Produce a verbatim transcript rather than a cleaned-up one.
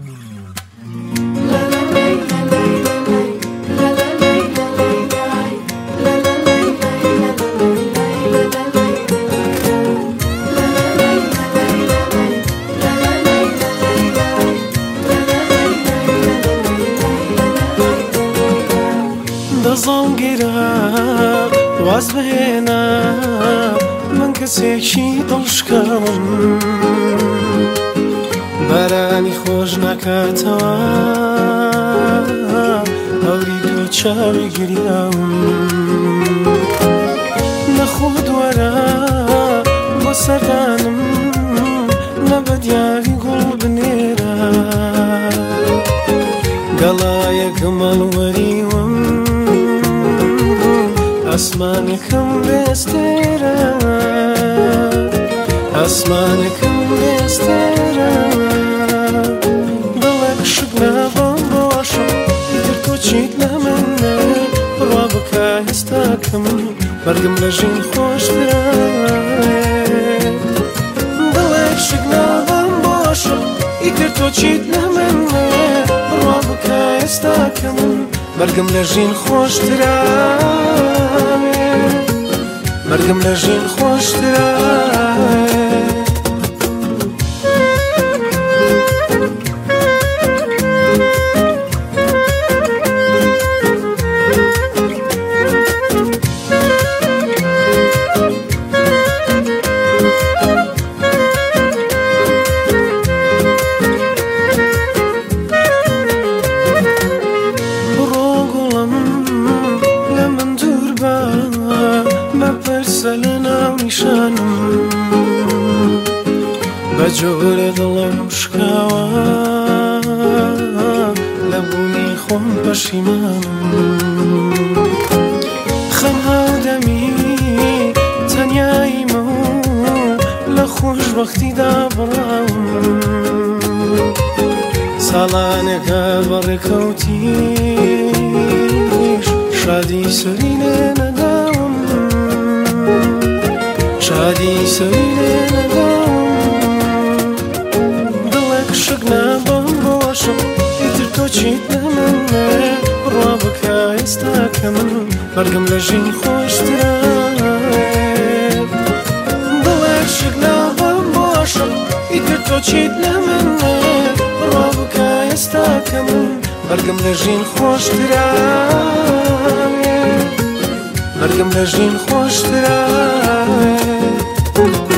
دەزەڵگیرە واز بهێنە من کەسێکی دڵشکەوم بارانی خۆش ناکاتەوە هەوری دوو چاوی گریام نەخۆت وەرە بۆ سەردانم نە بە دیاری گوڵ بنێرە گەڵایەکە مەڵوەریوم ئەسمانێکم بێستێرە ئەسمانێکم بێستێرە دڵێک شک نابم بۆشم ئیتر تۆ چیت لە منە بڕوا بکە هێستاکە من بەرگم لە ژین خۆشترە دڵێک شک نابم بۆشم ئیتر تۆ چیت لە منە بڕوا بکە هێستاکە من بەرگم لە ژین خۆشترە بەرگم لە ژین خۆشترە بەجۆرە دڵم شکاوە لە بوونی خۆم پەشیمانم خەم هاودەمی تەنیاییمە و لە خۆشبەختیدا بڕاوم ساڵانێکە بەڕێکەوتیش شادی سەری لێ نەداوم شادی سەری لێ نەداوم شک نابم بۆشم ئیتر تۆ چیت لە منە بڕوا بکە ئێستاکە من بەرگم لە ژین خۆشترە دڵێک شک نابم بۆشم ئیتر تۆ چیت لە منە بڕوا بکە ئێستاکە من بەرگم لە ژین خۆشترە بەرگم لە ژین خۆشترە